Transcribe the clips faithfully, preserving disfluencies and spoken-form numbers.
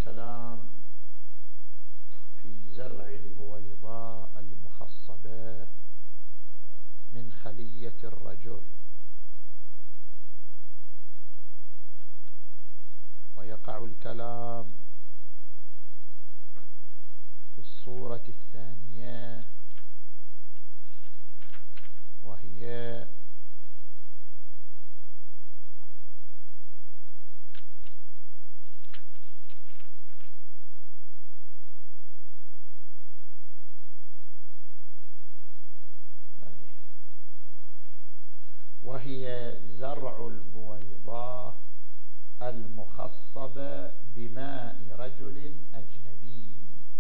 الكلام في زرع البويضاء المخصبة من خلية الرجل، ويقع الكلام في الصورة الثانية، وهي وهي زرع البويضاء المخصبة بماء رجل أجنبي.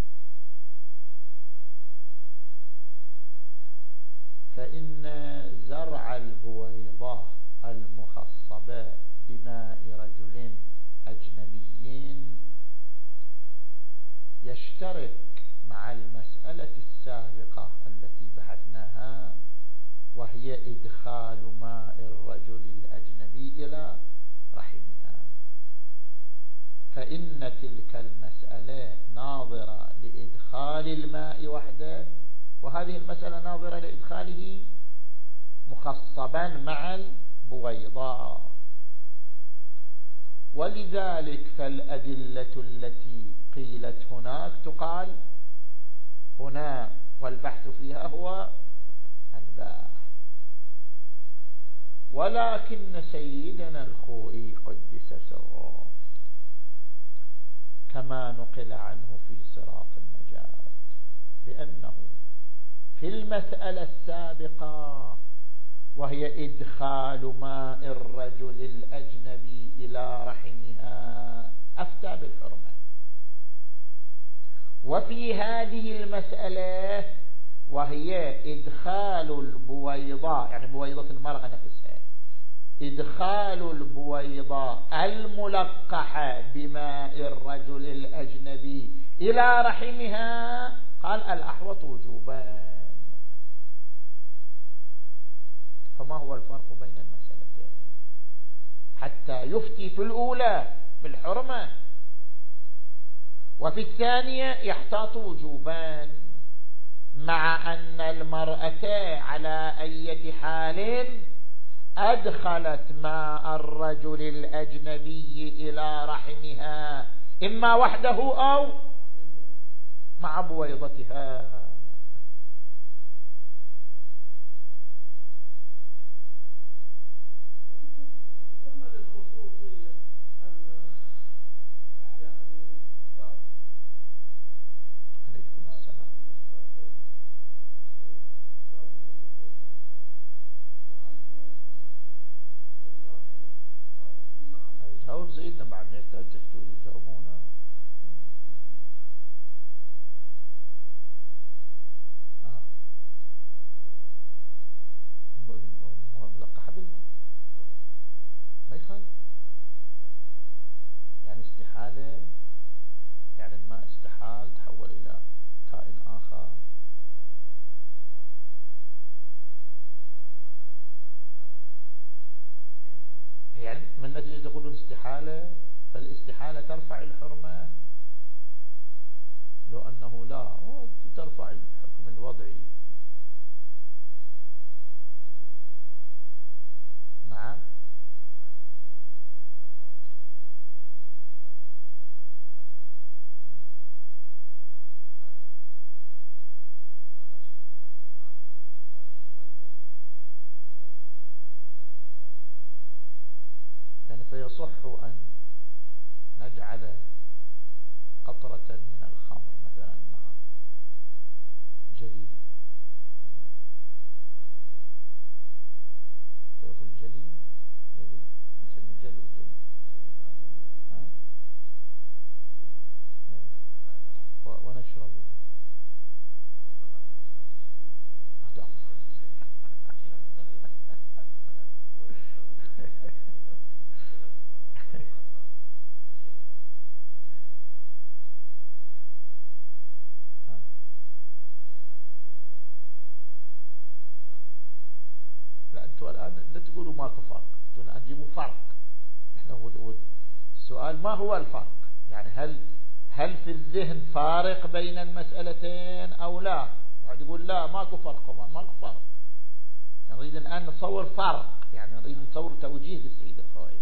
فإن زرع البويضاء المخصبة بماء رجل أجنبي يشترك مع المسألة السابقة التي بحثناها، وهي إدخال ماء الرجل الأجنبي إلى رحمها. فإن تلك المسألة ناظرة لإدخال الماء وحده، وهذه المسألة ناظرة لإدخاله مخصبا مع البويضاء. ولذلك فالأدلة التي قيلت هناك تقال هنا، والبحث فيها هو الباحث. ولكن سيدنا الخوئي قدس سره كما نقل عنه في صراط النجاة بأنه في المسألة السابقة وهي إدخال ماء الرجل الأجنبي إلى رحمها أفتى بالحرمة، وفي هذه المسألة وهي إدخال البويضاء، يعني بويضة المرأة نفسها، إدخال البويضاء الملقحة بماء الرجل الأجنبي إلى رحمها، قال الأحوط وجوبا. فما هو الفرق بين المسألتين حتى يفتي في الأولى بالحرمة وفي الثانية يحتاط وجوبا، مع أن المرأة على أي حال أدخلت ماء الرجل الأجنبي إلى رحمها إما وحده أو مع بويضتها. جاوب زيدنا بعد ما يحتاج تحكوا جاوبونا. اه ملقحة بالماء ما يخالف، يعني استحالة، يعني الماء استحال تحول إلى كائن آخر. يعني من نتيجة تقولون استحالة، فالاستحالة ترفع الحرمة، لو أنه لا ترفع الحكم الوضعي. نعم يعني فيصح أن نجعل قطرة من الخمر مثلا مع جلي، تعرف الجلي؟ جلي نسمي جلو جلي، ها؟ ونشربه لا انتوا الان لا تقولوا ماكو فرق، انتوا الان جيبوا فرق. احنا السؤال ما هو الفرق، يعني هل هل في الذهن فارق بين المسألتين أو لا؟ واحد يقول لا ماكو فرق، ماكو فرق. نريد الآن نتصور فرق، يعني نريد نتصور توجيه للسيد الخوئي.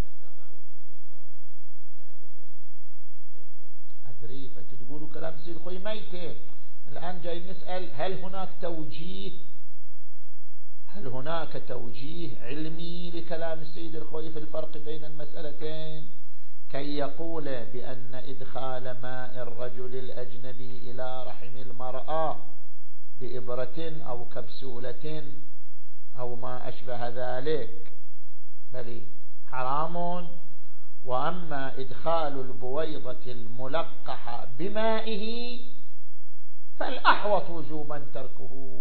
أدري، فأنتوا تقولوا كلام السيد الخوئي ميتين. الآن جاي نسأل هل هناك توجيه هل هناك توجيه علمي لكلام السيد الخوئي في الفرق بين المسألتين كي يقول بأن إدخال ماء الرجل الأجنبي إلى رحم المرأة بإبرة أو كبسولة أو ما أشبه ذلك بل حرام، وأما إدخال البويضة الملقحة بمائه فالأحوط وجوبا تركه.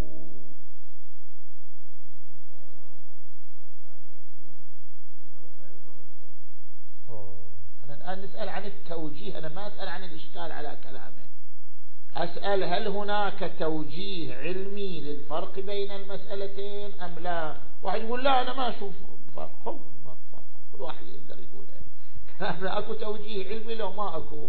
أنا الآن نسأل عن التوجيه، أنا ما أسأل عن الإشكال على كلامه، أسأل هل هناك توجيه علمي للفرق بين المسألتين أم لا؟ واحد يقول لا أنا ما أشوف فرق، كل واحد يقدر يقول كلامنا أكو توجيه علمي لو ما أكو.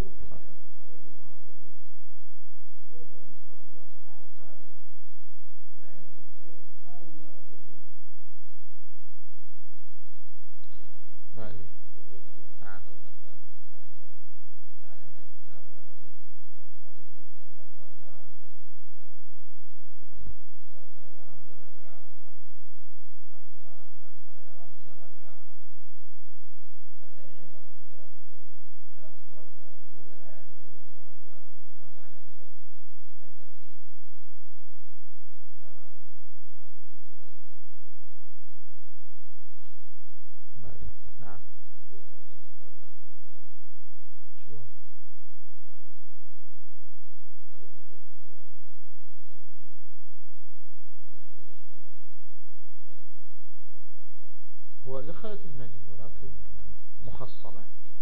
هو دخلت المني ولكن مخصبة.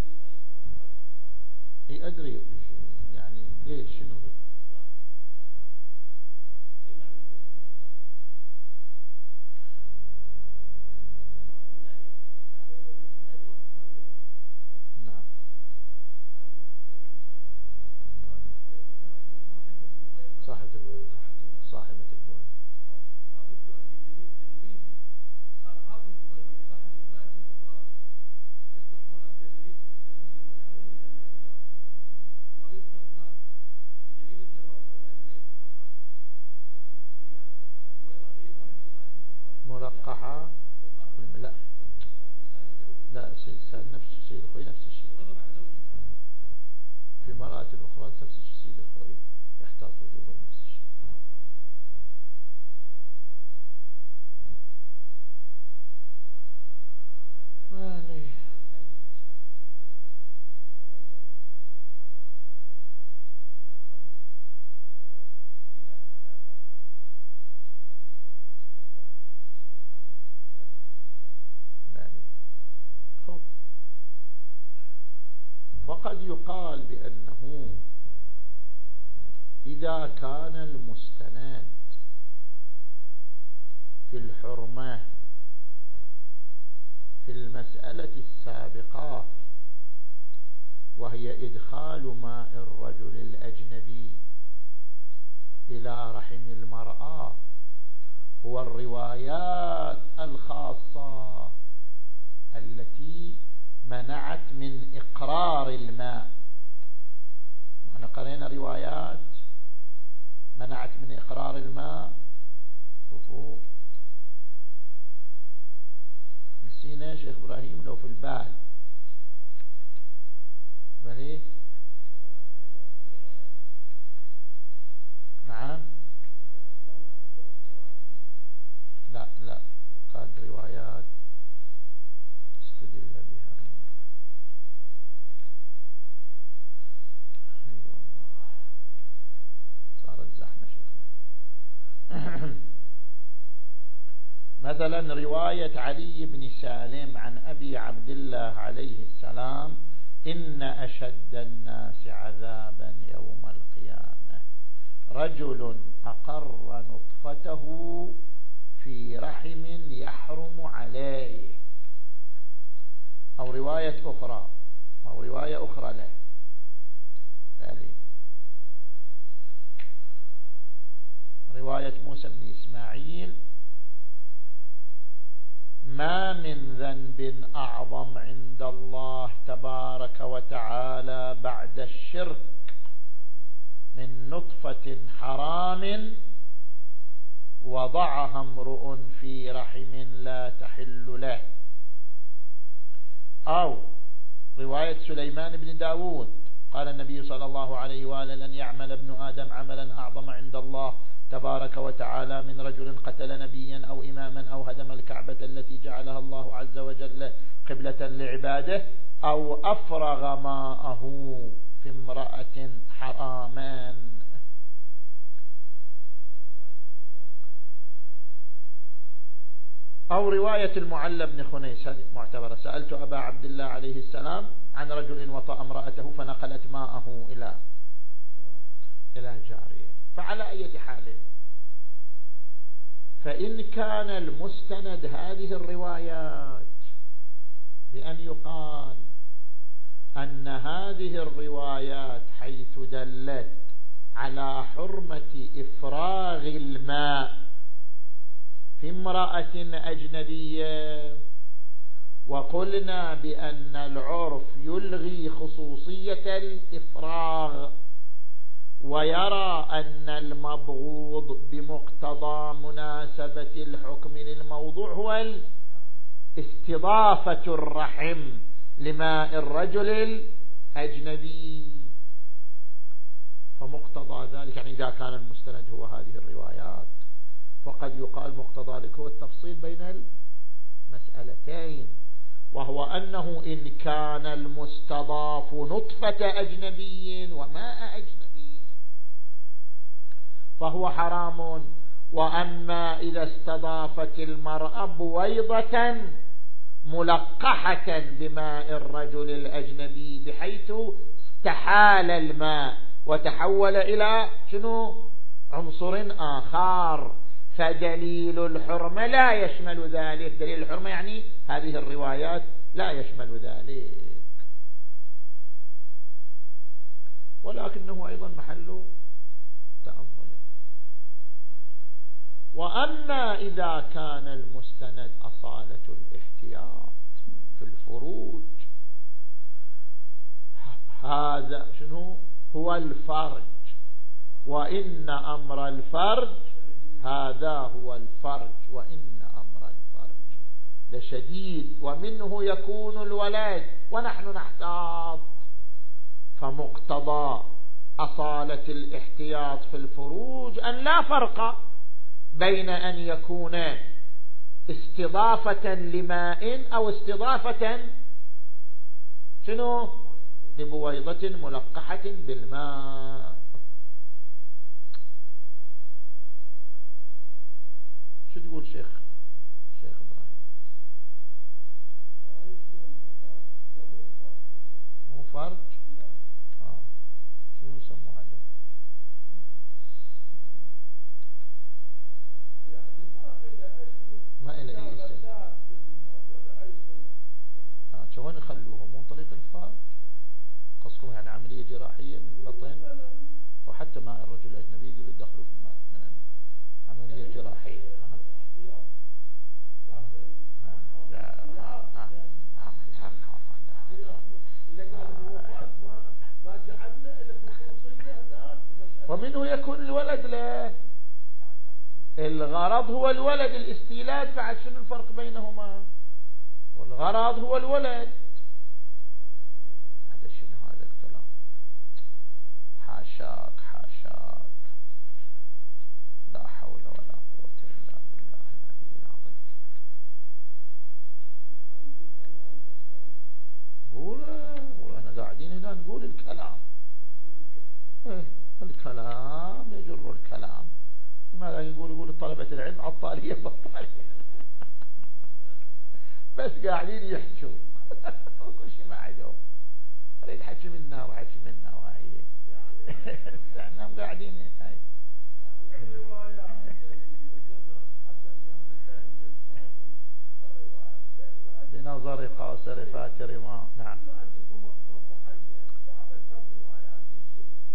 اي ادري يعني ليش شنو نعم صاحبة البويض صاحبة البويض ملقحة. لا لا نفس الشيء الخوي نفس الشيء في مرأة أخرى نفس الشيء الخوي يحتاط وجوبا نفس الشيء. مالي وقد يقال بأنه إذا كان المستند في الحرمة في المسألة السابقة وهي إدخال ماء الرجل الأجنبي إلى رحم المرأة هو الروايات الخاصة التي منعت من إقرار الماء. احنا قرينا روايات منعت من إقرار الماء. شوفوا نسينا يا شيخ إبراهيم لو في البال بلي نعم لا لا قال روايات استدل بها. اي أيوة والله صارت زحمة شيخنا. مثلا رواية علي بن سالم عن أبي عبد الله عليه السلام إن أشد الناس عذابا يوم القيامة رجل أقر نطفته في رحم يحرم عليه. أو رواية أخرى أو رواية أخرى له الأشكالي. رواية موسى بن إسماعيل: ما من ذنب أعظم عند الله تبارك وتعالى بعد الشرك من نطفة حرام وضعها امرؤ في رحم لا تحل له. أو رواية سليمان بن داود: قال النبي صلى الله عليه وآله: لن يعمل ابن آدم عملا أعظم عند الله تبارك وتعالى من رجل قتل نبيا أو إماما أو هدم الكعبة التي جعلها الله عز وجل قبلة لعباده أو أفرغ ماءه في امرأة حرامان. أو رواية المعلى بن خنيس هذه معتبرة: سألت أبا عبد الله عليه السلام عن رجل وطأ امرأته فنقلت ماءه إلى إلى جارية. فعلى أي حال، فإن كان المستند هذه الروايات بأن يقال أن هذه الروايات حيث دلت على حرمة إفراغ الماء في امرأة أجنبية، وقلنا بأن العرف يلغي خصوصية الإفراغ ويرى أن المبغوض بمقتضى مناسبة الحكم للموضوع هو استضافة الرحم لماء الرجل الأجنبي، فمقتضى ذلك يعني إذا كان المستند هو هذه الروايات فقد يقال مقتضى ذلك هو التفصيل بين المسألتين، وهو أنه إن كان المستضاف نطفة أجنبي وماء أجنبي فهو حرام. وأما إذا استضافت المرأة بويضة ملقحة بماء الرجل الأجنبي بحيث استحال الماء وتحول إلى شنو عنصر آخر، فدليل الحرمة لا يشمل ذلك. دليل الحرمة يعني هذه الروايات لا يشمل ذلك، ولكنه أيضا محل تأمل. وأما إذا كان المستند أصالة الاحتياط في الفروج، هذا شنو هو الفرج، وإن أمر الفرج هذا هو الفرج، وإن أمر الفرج لشديد ومنه يكون الولد ونحن نحتاط. فمقتضى أصالة الاحتياط في الفروج أن لا فرق بين أن يكون استضافة لماء أو استضافة شنو لبويضة ملقحة بالماء. شو تقول شيخ شيخ إبراهيم؟ مو فرج؟ آه. شنو يسموه عجب؟ ما إلى أي سنة. آه. شلون يخلوه مو طريق الفرج؟ قصكم يعني عملية جراحية من بطن، وحتى ما الرجل الأجنبي يقدروا يدخلوا من عملية جراحية. ومنه يكون الولد له الغرض هو الولد، الاستيلاد بعد شنو الفرق بينهما؟ والغرض هو الولد. هذا شنو هذا الكلام؟ حاشاك حاشاك، لا حول ولا قوة إلا بالله العلي العظيم. قول واحنا قاعدين هنا نقول الكلام، إيه الكلام يجر الكلام. ماذا يقول؟ يقول طلبة العلم عطالية بطالية بس قاعدين يحكوا وكل شيء ما عندهم، اريد حكي منا وحكي منا وهي احنا قاعدين هاي بنظر قاصر فاكر ما. نعم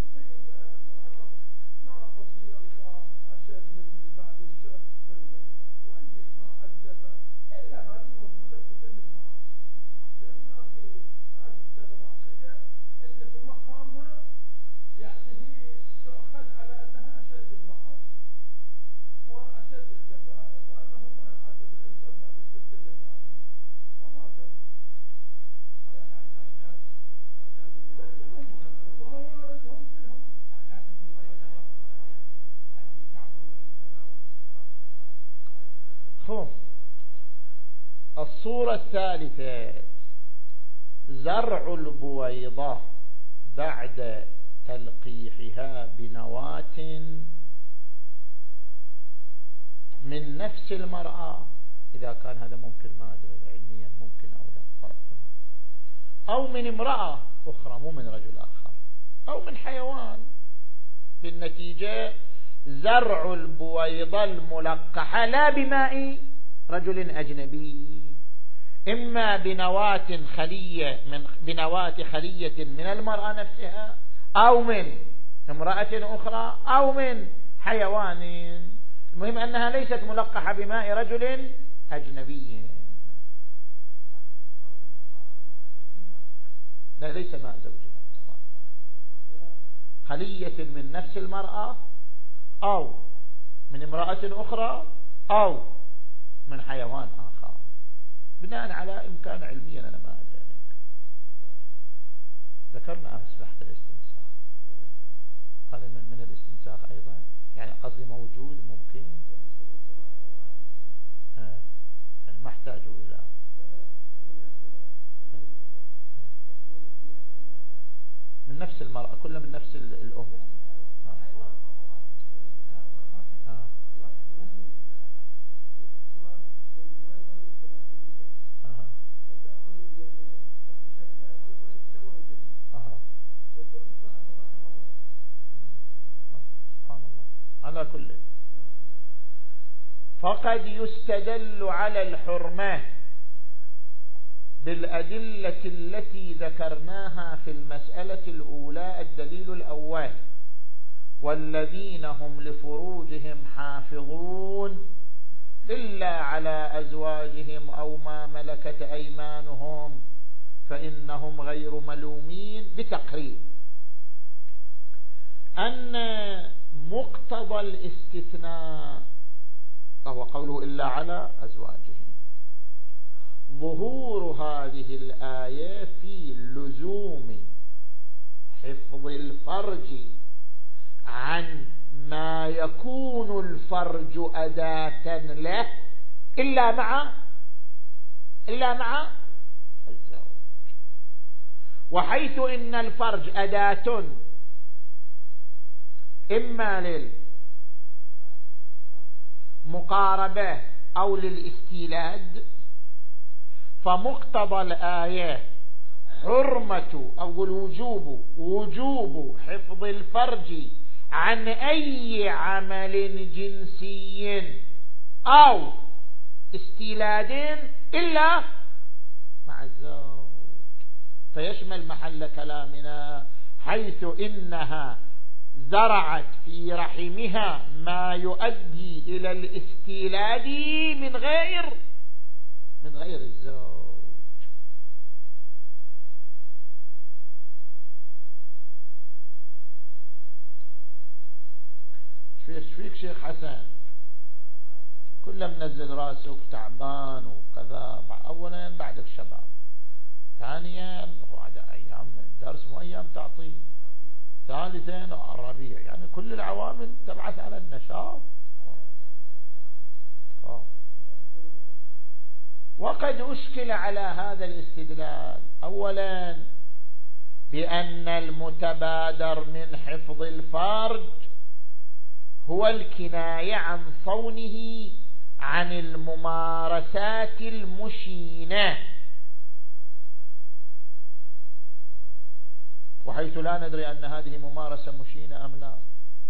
الصورة الثالثة زرع البويضة بعد تلقيحها بنواة من نفس المرأة، إذا كان هذا ممكن، ما أدري علميا ممكن أو لا، أو من امرأة أخرى، مو من رجل آخر، أو من حيوان. بالنتيجة زرع البويضة الملقحة لا بماء رجل أجنبي، إما بنواة خلية من بنواة خلية من المرأة نفسها، أو من امرأة أخرى، أو من حيوان. المهم أنها ليست ملقحة بماء رجل أجنبي. لا، ليس ماء زوجها، خلية من نفس المرأة أو من امرأة أخرى أو من حيوان آخر، بناء على إمكان علميا أنا ما أدري. ذكرنا أمس بحث الاستنساخ، هذا من الاستنساخ أيضا، يعني قصدي موجود ممكن، ها. يعني ما احتاجوا إلى من نفس المرأة، كلها من نفس الأم. آه. آه. آه. آه. سبحان الله. على كل، فقد يستدل على الحرمة بالأدلة التي ذكرناها في المسألة الأولى. الدليل الأول: والذين هم لفروجهم حافظون إلا على أزواجهم أو ما ملكت أيمانهم فإنهم غير ملومين، بتقرير أن مقتضى الاستثناء وهو قوله إلا على أزواجهم، ظهور هذه الآية في لزوم حفظ الفرج عن ما يكون الفرج أداة له إلا مع إلا مع الزوج. وحيث إن الفرج أداة إما للمقاربة أو للاستيلاد، فمقتضى الآية حرمة أو الوجوب وجوب حفظ الفرج عن أي عمل جنسي أو استيلاد إلا مع الزوج. فيشمل محل كلامنا حيث إنها زرعت في رحمها ما يؤدي إلى الاستيلاد من غير من غير الزوج. شفيك شفيك شيخ حسن، كله منزل راسك تعبان وكذا. أولا بعدك شباب، ثانيا بعد أيام الدرس مو أيام تعطيه، ثالثا الربيع، يعني كل العوامل تبعث على النشاط. أوه. وقد أشكل على هذا الاستدلال أولا بأن المتبادر من حفظ الفرج هو الكناية عن صونه عن الممارسات المشينة، وحيث لا ندري أن هذه ممارسة مشينة أم لا،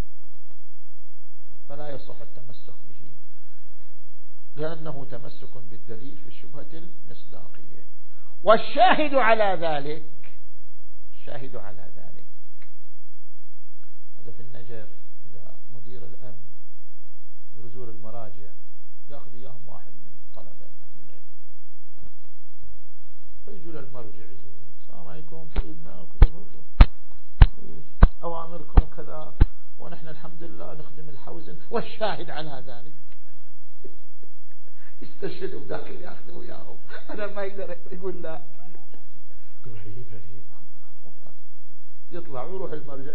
فلا يصح التمسك به، لأنه تمسك بالدليل في الشبهة المصداقية. والشاهد على ذلك الشاهد على ذلك هذا في النجف، إذا مدير الأمن يزور المراجع يأخذ إياهم واحد من طلبة أهل العلم، فيجوا للمرجع يزور: السلام عليكم سيدنا، أوامركم كذا، ونحن الحمد لله نخدم الحوزن. والشاهد على ذلك يستشهدوا بداخل ياخذوا وياهم، أنا ما يقدر يقول لا، غريب غريب، يطلع ويروح المرجع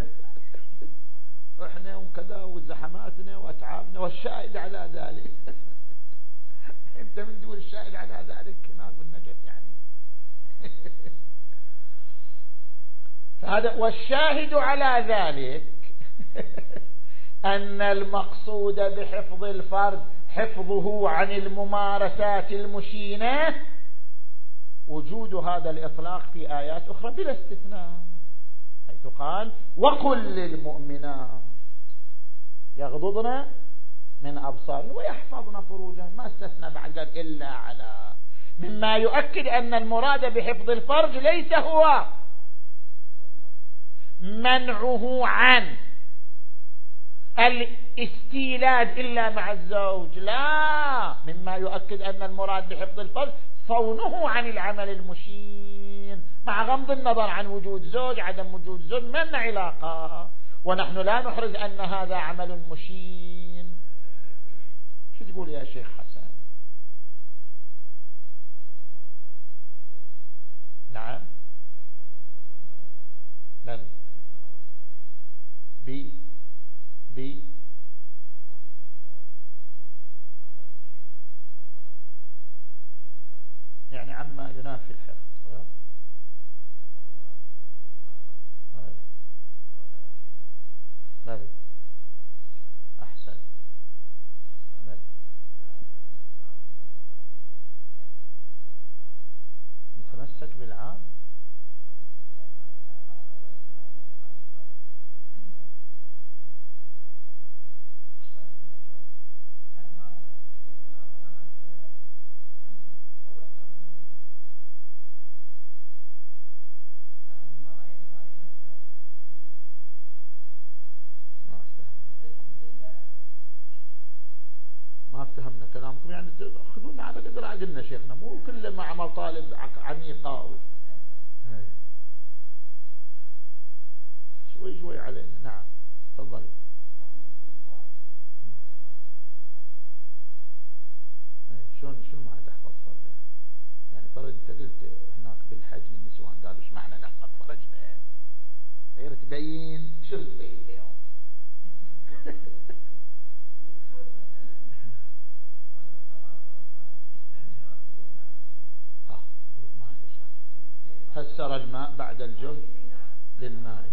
احنا وكذا وزحماتنا واتعابنا. والشاهد على ذلك انت من دول الشاهد على ذلك هناك بالنجف يعني. فهذا والشاهد على ذلك أن المقصود بحفظ الفرد حفظه عن الممارسات المشينة، وجود هذا الإطلاق في آيات أخرى بلا استثناء، حيث قال وقل للمؤمنات يغضضن من أبصارهن ويحفظن فروجهن، ما استثنى بعد إلا على، مما يؤكد أن المراد بحفظ الفرج ليس هو منعه عن الاستيلاد إلا مع الزوج، لا، مما يؤكد أن المراد بحفظ الفرج صونه عن العمل المشين، مع غض النظر عن وجود زوج عدم وجود زوج من علاقة، ونحن لا نحرز أن هذا عمل مشين. شو تقول يا شيخ حسن؟ نعم بل بي بي يعني عما ينافي الحفظ. بل أحسن بل نتمسك بالعام. ما افتهمنا كلامكم، يعني خذونا على قدر عقلنا شيخنا، مو كل ما عمل طالب عميقة شوي شوي علينا. نعم تفضل. شلون شنو معنى تحفظ فرجه؟ يعني فرج انت قلت هناك بالحج للنسوان، قالوا ايش معنى نحفظ فرجنا؟ غير تبين شو تبين اليوم. فسر الماء بعد الجهد بالماء.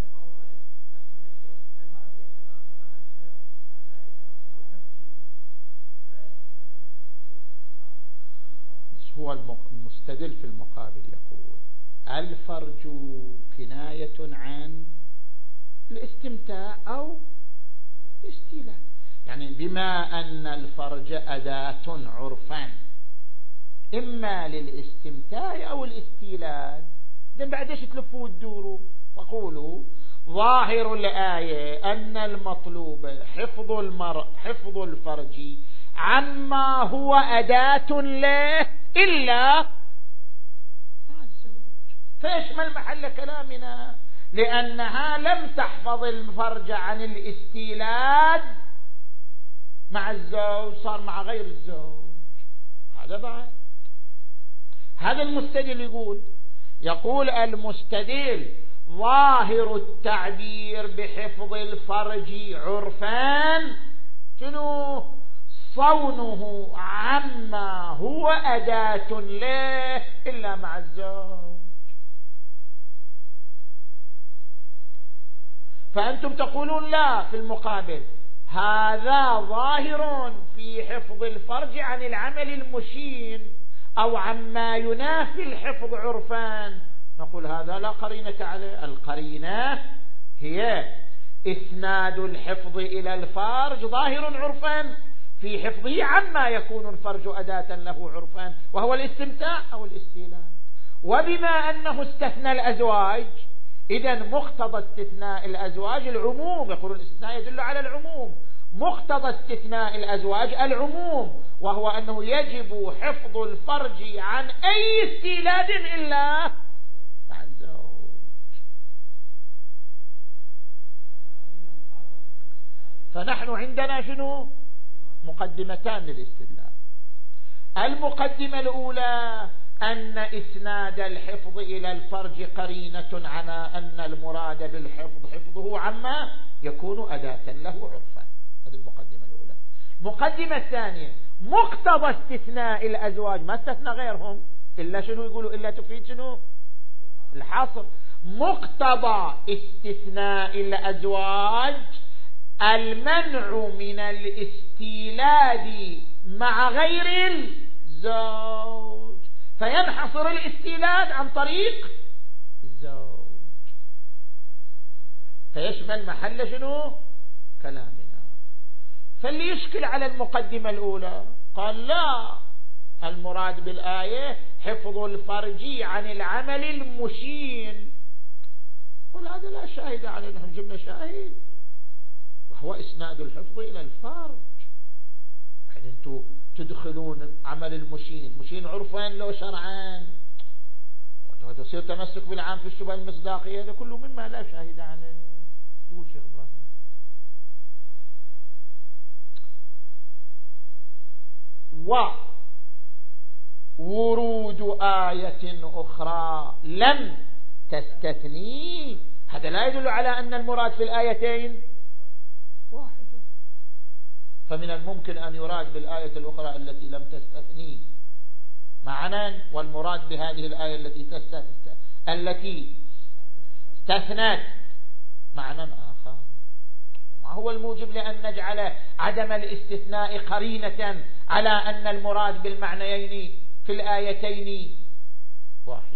هو المستدل في المقابل يقول الفرج كناية عن الاستمتاع أو الاستيلاء، يعني بما أن الفرج أداة عرفا إما للاستمتاع أو الاستيلاد، إذن بعد ايش تلفوا وتدوروا؟ فقولوا ظاهر الآية أن المطلوب حفظ المرء حفظ الفرج عما هو أداة له إلا مع الزوج، فيشمل محل كلامنا، لأنها لم تحفظ الفرج عن الاستيلاد مع الزوج، صار مع غير الزوج. هذا بعد هذا المستدل يقول يقول المستدل ظاهر التعبير بحفظ الفرج عرفان شنو؟ صونه عما هو أداة له إلا مع الزوج. فأنتم تقولون لا في المقابل هذا ظاهر في حفظ الفرج عن العمل المشين أو عما ينافي الحفظ عرفان، نقول هذا لا قرينة عليه. القرينة هي إسناد الحفظ إلى الفرج ظاهر عرفان في حفظه عما يكون الفرج أداة له عرفان، وهو الاستمتاع أو الاستيلاء. وبما أنه استثنى الأزواج إذن مقتضى استثناء الأزواج العموم، يقولون الاستثناء يدل على العموم، مقتضى استثناء الأزواج العموم، وهو أنه يجب حفظ الفرج عن أي استيلاد إلا مع الزوج. فنحن عندنا شنو؟ مقدمتان للاستدلال. المقدمة الأولى أن إسناد الحفظ إلى الفرج قرينة على أن المراد بالحفظ حفظه عما يكون أداة له عرفا، هذه المقدمة الأولى. مقدمة الثانية مقتضى استثناء الأزواج، ما استثنى غيرهم إلا شنو يقولوا؟ إلا تفيد شنو؟ الحصر. مقتضى استثناء الأزواج المنع من الاستيلاد مع غير الزوج، فينحصر الاستيلاد عن طريق الزوج، فيشمل محل شنو؟ كلامنا. فاللي يشكل على المقدمة الأولى قال لا، المراد بالآية حفظ الفرج عن العمل المشين. قل هذا لا شاهد عليه، نحن جبنا شاهد وهو إسناد الحفظ إلى الفرج. بعد أنتم تدخلون عمل المشين، مشين عرفا لو شرعا، وتصير تمسك بالعام في الشبهة المصداقية، هذا كله مما لا شاهد عليه. يقول شيخ إبراهيم وورود آية أخرى لم تستثني، هذا لا يدل على أن المراد في الآيتين واحد، فمن الممكن أن يراد بالآية الأخرى التي لم تستثني معنى، والمراد بهذه الآية التي تستثنى التي استثنت معنى آخر. ما هو الموجب لأن نجعل عدم الاستثناء قرينة على أن المراد بالمعنيين في الآيتين واحد؟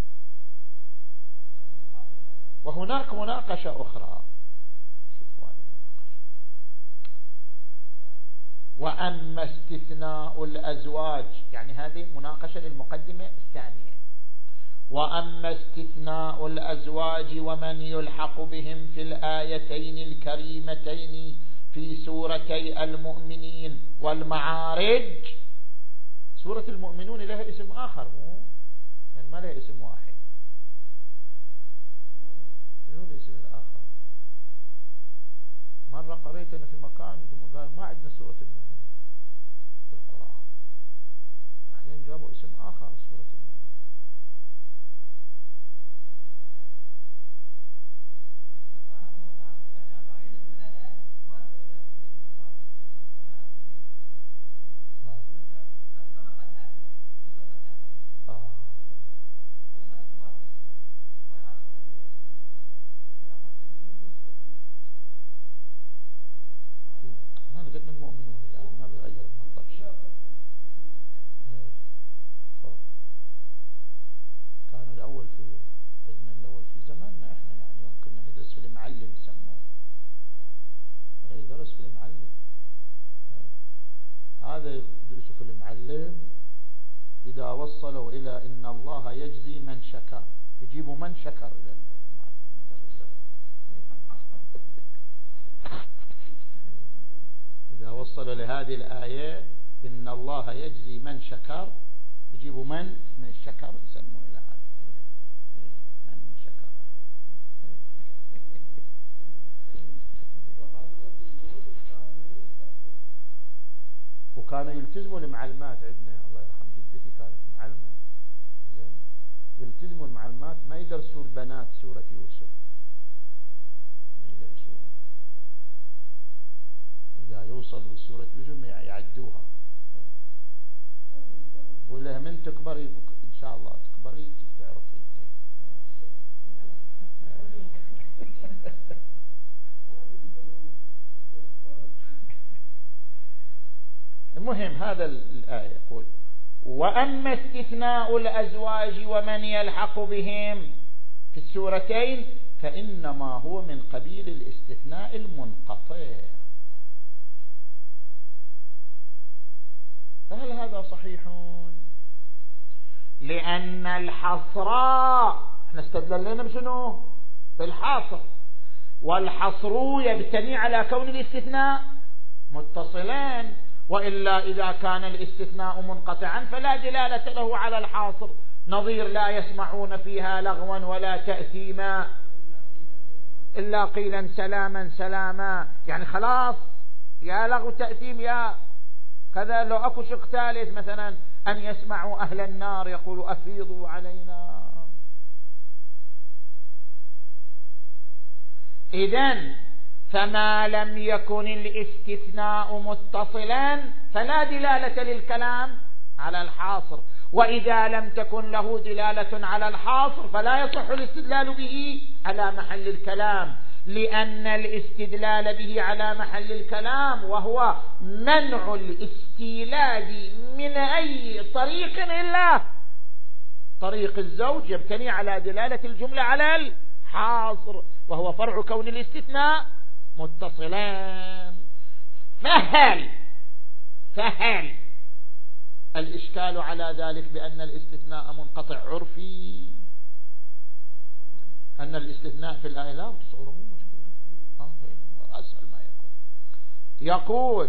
وهناك مناقشة أخرى، شوفوا هذه المناقشة. وأما استثناء الأزواج، يعني هذه مناقشة للمقدمة الثانية. وأما استثناء الأزواج ومن يلحق بهم في الآيتين الكريمتين في سورتي المؤمنين والمعارج. سورة المؤمنون لها اسم آخر، مو يعني ما لها اسم واحد. شنو الاسم الآخر؟ مرة قريت أنا في مكان ثم قال ما عندنا سورة المؤمنين في القرآن، بعدين جابوا اسم آخر سورة المؤمنين. هذا يدرسوا في المعلم، إذا وصلوا إلى إن الله يجزي من شكر يجيبوا من شكر إلى المعلم. إذا وصلوا لهذه الآية إن الله يجزي من شكر يجيبوا من من الشكر يسموا إلى هذا من شكر. وكانوا يلتزموا المعلمات، عندنا الله يرحم جدتي كانت معلمة زين، يلتزموا المعلمات ما يدرسوا البنات سورة يوسف، ما يدرسوها، إذا يوصلوا سورة يوسف يعدوها. بقول لها من تكبري إن شاء الله تكبري تعرفي. المهم هذا الآية يقول وأما استثناء الأزواج ومن يلحق بهم في السورتين فإنما هو من قبيل الاستثناء المنقطع. فهل هذا صحيح؟ لأن الحصر احنا استدللنا بشنو؟ بالحصر، والحصر يبتني على كون الاستثناء متصلين، وإلا إذا كان الاستثناء منقطعا فلا دلالة له على الحاصر، نظير لا يسمعون فيها لغوا ولا تأثيما إلا قيلا سلاما سلاما، يعني خلاص يا لغو تأثيم يا كذا. لو أكو شق ثالث مثلا أن يسمعوا أهل النار يقول أفيضوا علينا. إذن فما لم يكن الاستثناء متصلا فلا دلالة للكلام على الحاصر، وإذا لم تكن له دلالة على الحاصر فلا يصح الاستدلال به على محل الكلام، لأن الاستدلال به على محل الكلام وهو منع الاستيلاد من أي طريق إلا طريق الزوج يبتني على دلالة الجملة على الحاصر، وهو فرع كون الاستثناء متصلان. فهل فهل الإشكال على ذلك بأن الاستثناء منقطع عرفي، أن الاستثناء في الآية لا تصوره مشكلة، أسهل ما يكون. يقول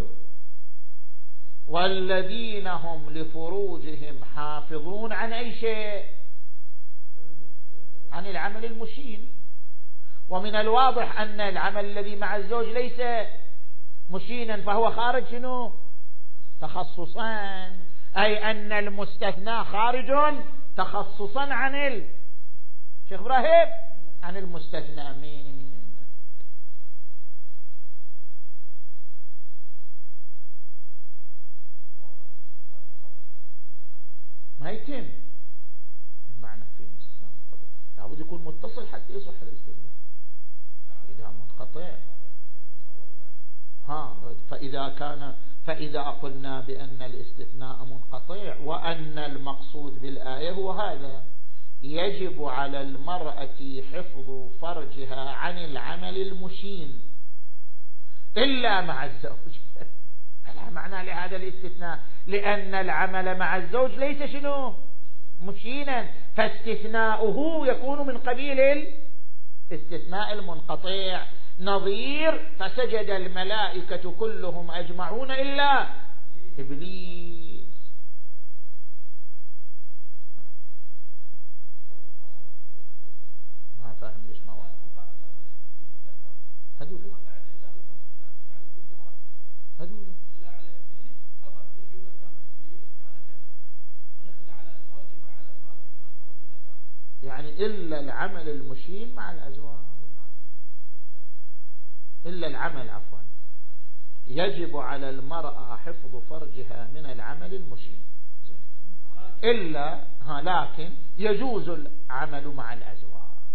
والذين هم لفروجهم حافظون عن أي شيء؟ عن العمل المشين، ومن الواضح أن العمل الذي مع الزوج ليس مشينا فهو خارج شنو؟ تخصصان، أي أن المستثنى خارج تخصصا عن ال شيخ إبراهيم عن المستثنى من. ما يتم المعنى في الاستثناء منقطع، لابد يكون متصل حتى يصح الاستدلال. إذا منقطع ها فإذا كان فإذا قلنا بأن الاستثناء منقطع وأن المقصود بالآية هو هذا، يجب على المرأة حفظ فرجها عن العمل المشين إلا مع الزوج. فلا معنى لهذا الاستثناء، لأن العمل مع الزوج ليس شنو؟ مشينا، فاستثناؤه يكون من قبيل الاستثناء المنقطع. نظير فسجد الملائكة كلهم أجمعون إلا إبليس. ما فاهم ليش ما واضح هدول هدول يعني إلا العمل المشين مع الأزواج، إلا العمل عفوا يجب على المرأة حفظ فرجها من العمل المشين إلا ها لكن يجوز العمل مع الأزواج.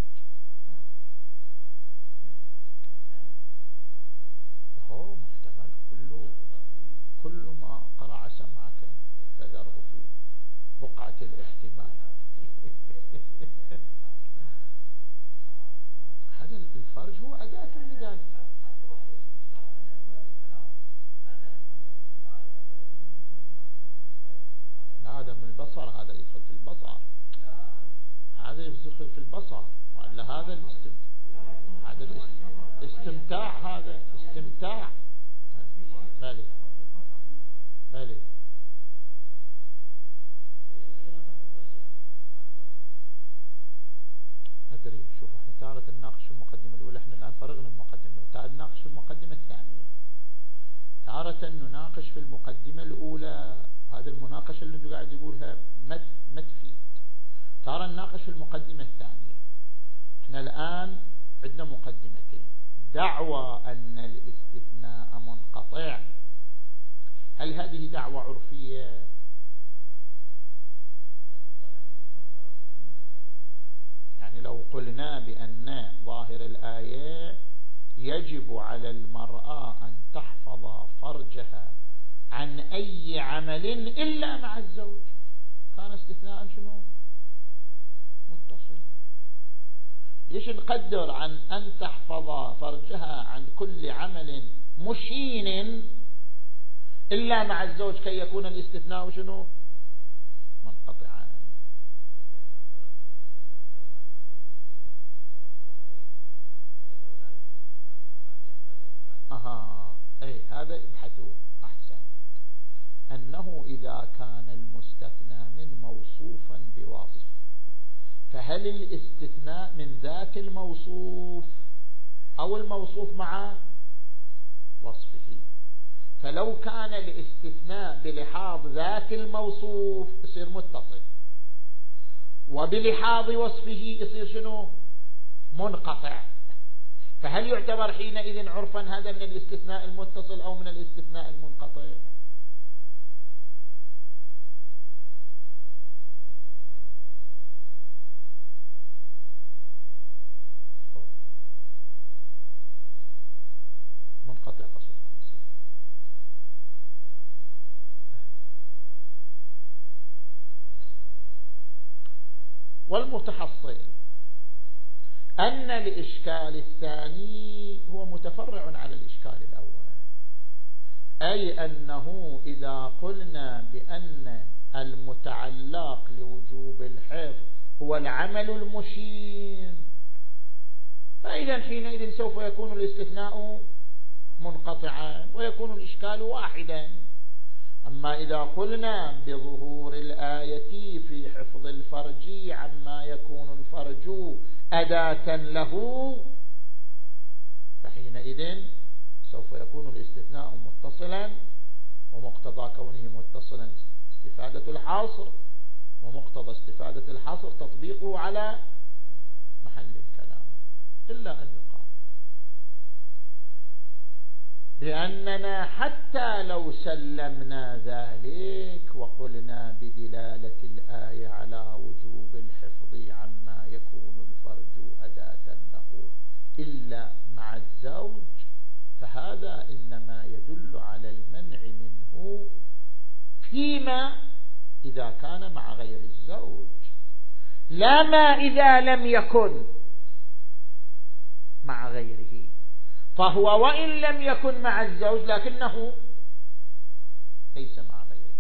هو محتمل كله، كل ما قرع سمعك فذره في بقعة الاحتمال. هذا الفرج هو أداة لذلك. هذا من البصر، هذا يدخل في البصر، هذا يدخل في البصر، وإلا هذا الاستمتاع، هذا الاستمتاع، هذا استمتاع. بالي بالي أدري. شوفوا احنا تارة نناقش في المقدمة الأولى، احنا الآن فرغنا المقدمة، تارة نناقش في المقدمة الثانية، تارة نناقش في المقدمة الأولى. هذه المناقشة اللي انتم قاعد يقولها ما تفيد. تارة نناقش في المقدمة الثانية. احنا الآن عندنا مقدمتين. دعوى أن الاستثناء منقطع، هل هذه دعوة عرفية؟ يعني لو قلنا بأن ظاهر الآية يجب على المرأة أن تحفظ فرجها عن أي عمل إلا مع الزوج، كان استثناء شنو؟ متصل. ليش نقدر عن أن تحفظ فرجها عن كل عمل مشين إلا مع الزوج كي يكون الاستثناء شنو؟ منقطعا. أها أي هذا ابحثوه أحسن، أنه إذا كان المستثنى من موصوفا بوصف فهل الاستثناء من ذات الموصوف أو الموصوف مع وصفه؟ فلو كان الاستثناء بلحاظ ذات الموصوف يصير متصل، وبلحاظ وصفه يصير شنو؟ منقطع. فهل يعتبر حينئذ عرفا هذا من الاستثناء المتصل أو من الاستثناء المنقطع؟ منقطع قصدكم. والمتحصل أن الإشكال الثاني هو متفرع على الإشكال الأول، أي أنه إذا قلنا بأن المتعلق لوجوب الحفظ هو العمل المشير، فإذا حينئذ سوف يكون الاستثناء منقطعا ويكون الإشكال واحدا. أما إذا قلنا بظهور الآية في حفظ الفرج عما يكون الفرج أداة له، فحينئذ سوف يكون الاستثناء متصلا، ومقتضى كونه متصلا استفادة الحصر، ومقتضى استفادة الحصر تطبيقه على محل الكلام. إلا أن يقال بأننا حتى لو سلمنا ذلك وقلنا بدلالة الآية على وجوب الحفظ عما يكون الفرج أداة له إلا مع الزوج، فهذا إنما يدل على المنع منه فيما إذا كان مع غير الزوج، لا ما إذا لم يكن مع غيره. فهو وإن لم يكن مع الزوج لكنه ليس مع غيره،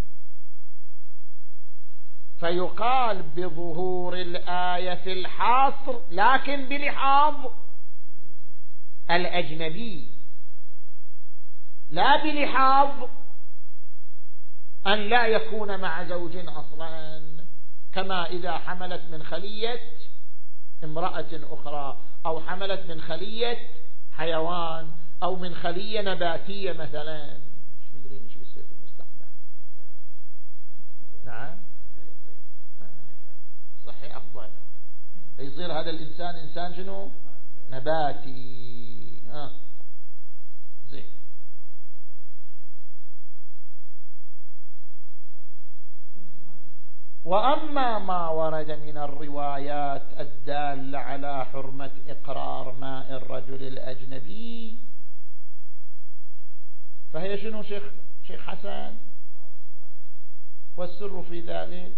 فيقال بظهور الآية في الحصر لكن بلحاظ الأجنبي، لا بلحاظ أن لا يكون مع زوج أصلا، كما إذا حملت من خلية امرأة أخرى، أو حملت من خلية حيوان، أو من خلية نباتية مثلا. مش مدرين شو يصير في المستقبل. نعم صحيح، أفضل يصير هذا الإنسان إنسان شنو؟ نباتي. ها زين. وأما ما ورد من الروايات الدالة على حرمة إقرار ماء الرجل الأجنبي فهي شنو شيخ شيخ حسن؟ والسر في ذلك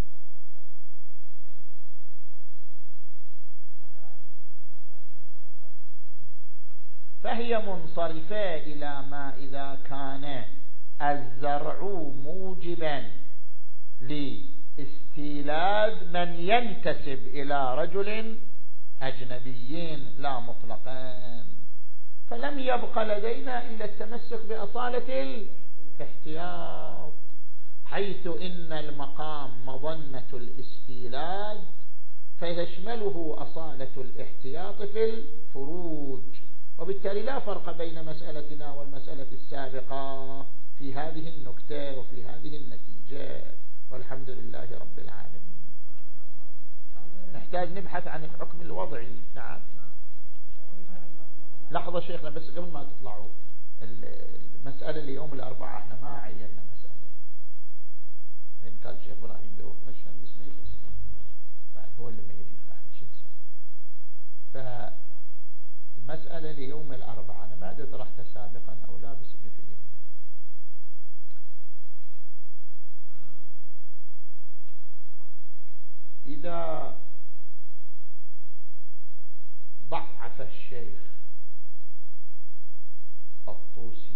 فهي منصرفة إلى ما إذا كان الزرع موجبا لاستيلاد من ينتسب إلى رجل أجنبي لا مطلقا، فلم يبق لدينا إلا التمسك بأصالة الاحتياط، حيث إن المقام مظنة الاستيلاد فيشمله أصالة الاحتياط في الفروج، وبالتالي لا فرق بين مسألتنا والمسألة السابقة في هذه النكتة وفي هذه النتيجة، والحمد لله رب العالمين. نحتاج نبحث عن الحكم الوضعي. نعم لحظة شيخنا بس قبل ما تطلعوا، المسألة اليوم الأربعاء احنا ما عينا مسألة، إن كان الشيخ إبراهيم بيروح مشهد بس ما يفسر بعد هو اللي ما يريد بعد شيء نسوي. فالمسألة اليوم الأربعاء أنا ما أدري طرحتها سابقا أو لا، بس ابن في إذا ضعف الشيخ الطوسي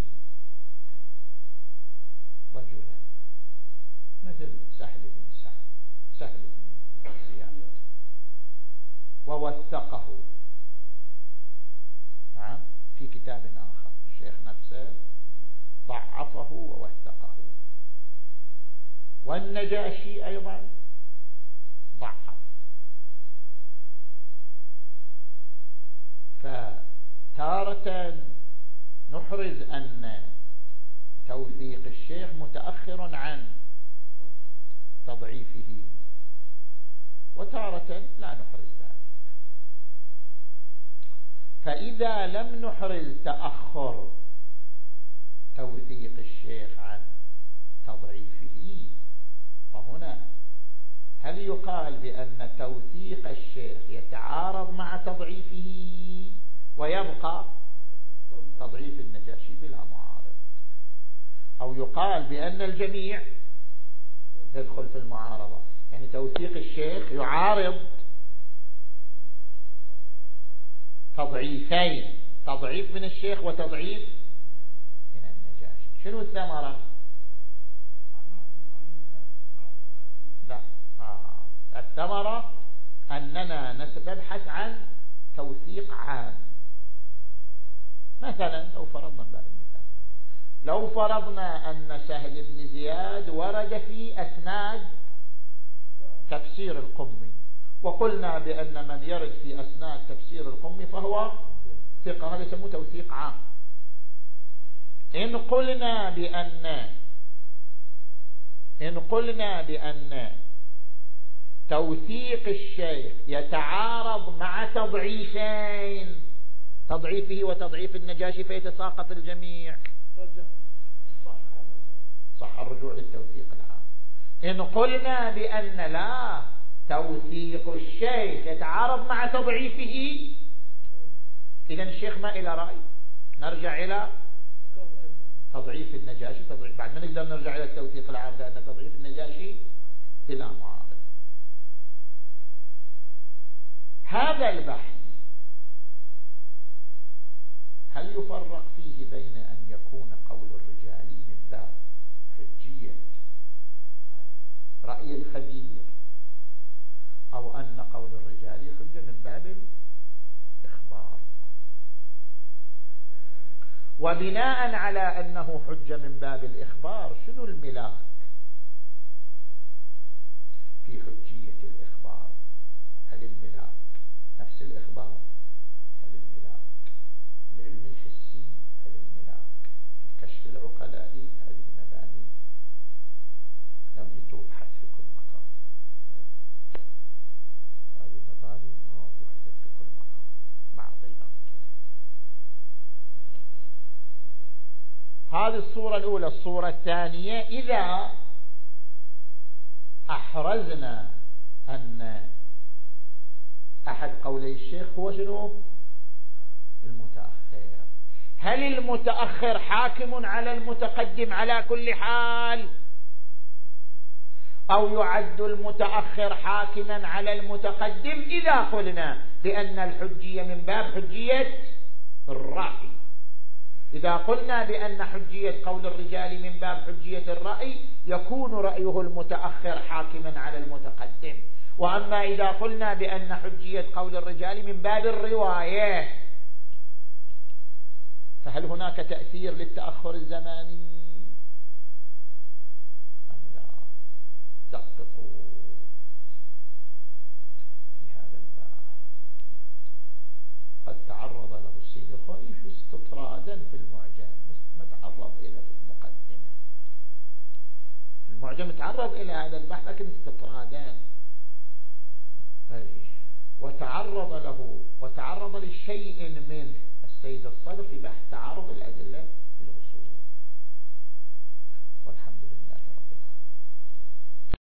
رجلا مثل سهل بن سعد سهل بن زياد ووثقه، نعم في كتاب آخر الشيخ نفسه ضعفه ووثقه، والنجاشي أيضا ضعف، فتارة نحرز أن توثيق الشيخ متأخر عن تضعيفه، وتارة لا نحرز ذلك. فإذا لم نحرز تأخر توثيق الشيخ عن تضعيفه، فهنا هل يقال بأن توثيق الشيخ يتعارض مع تضعيفه ويبقى تضعيف النجاشي بلا معارض، أو يقال بأن الجميع يدخل في المعارضة؟ يعني توثيق الشيخ يعارض تضعيفين، تضعيف من الشيخ وتضعيف من النجاشي. شنو الثمرة؟ لا آه. الثمرة أننا نبحث عن توثيق عام. مثلا لو فرضنا باب المثال، لو فرضنا أن سهل بن زياد ورد في أسناد تفسير القمي، وقلنا بأن من يرد في أسناد تفسير القمي فهو ثقة، هذا يسموه توثيق عام. إن قلنا بأن إن قلنا بأن توثيق الشيخ يتعارض مع تضعيفين، تضعيفه وتضعيف النجاشي، فيتساقط الجميع، صح الرجوع للتوثيق العام. إن قلنا بأن لا، توثيق الشيخ يتعارض مع تضعيفه، إذن الشيخ ما إلى رأي، نرجع إلى تضعيف النجاشي. تضعيف بعد ما نقدر نرجع إلى التوثيق العام، لأن تضعيف النجاشي بلا معارض. هذا البحث هل يفرق فيه بين أن يكون قول الرجال من باب حجية رأي الخبير، أو أن قول الرجال حجة من باب الإخبار؟ وبناء على أنه حجة من باب الإخبار، شنو الملاك في حجية الإخبار؟ هل الملاك نفس الإخبار؟ هل الملاك العلم الحسي؟ هل الملاك الكشف العقلائي؟ هذه مباني لم تبحث في كل مكان، هذه مباني ما بحثت في كل مكان، بعض الأمكنة. هذه الصورة الأولى. الصورة الثانية، إذا أحرزنا أن أحد قولي الشيخ هو شنو؟ المتأخر، هل المتأخر حاكم على المتقدم على كل حال، أو يعد المتأخر حاكما على المتقدم إذا قلنا بأن الحجية من باب حجية الرأي؟ إذا قلنا بأن حجية قول الرجال من باب حجية الرأي، يكون رأيه المتأخر حاكما على المتقدم. وأما إذا قلنا بأن حجية قول الرجال من باب الرواية، فهل هناك تأثير للتأخر الزماني أم لا؟ دققوا في هذا البحث. قد تعرض له السيد الخوئي استطرادا في المعجم، ما تعرض إلى في المقدمة. في المعجم تعرض إلى هذا البحث لكن استطرادا، وتعرض له وتعرض لشيء منه السيد الصدر في بحث تعارض الأدلة